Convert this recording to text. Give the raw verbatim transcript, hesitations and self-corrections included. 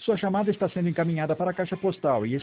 Sua chamada está sendo encaminhada para a caixa postal e